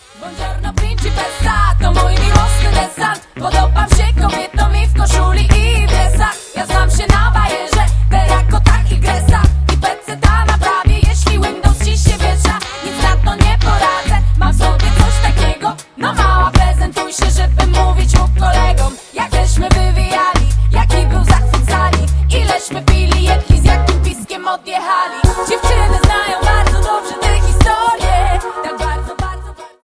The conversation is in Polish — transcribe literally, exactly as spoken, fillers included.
Buongiorno principessa, to mój miłosny desant. Podobam się kobieta.